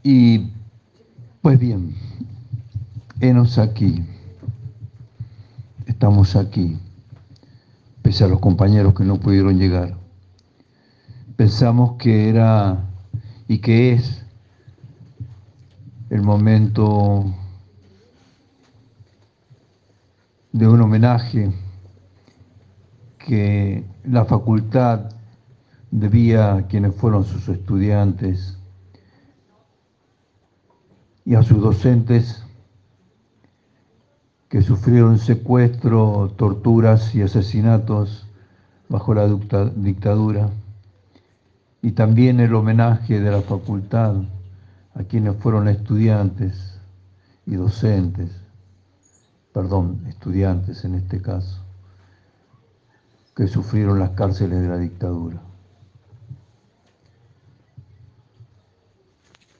Y pues bien, henos aquí, estamos aquí, pese a los compañeros que no pudieron llegar. Pensamos que era y que es el momento de un homenaje que la facultad debía a quienes fueron sus estudiantes y a sus docentes que sufrieron secuestro, torturas y asesinatos bajo la dictadura, y también el homenaje de la facultad a quienes fueron estudiantes y docentes, perdón, estudiantes en este caso, que sufrieron las cárceles de la dictadura.